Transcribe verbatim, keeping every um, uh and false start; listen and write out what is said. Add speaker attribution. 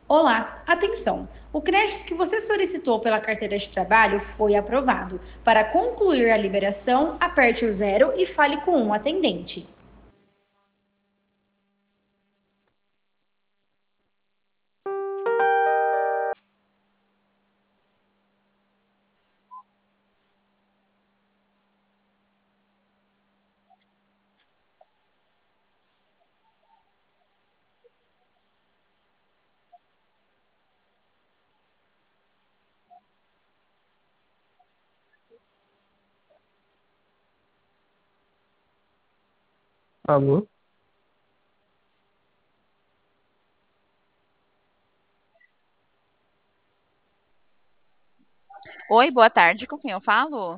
Speaker 1: Olá, atenção! O crédito que você solicitou pela carteira de trabalho foi aprovado. Para concluir a liberação, aperte o zero e fale com um atendente.
Speaker 2: Alô?
Speaker 3: Oi, boa tarde, com quem eu falo?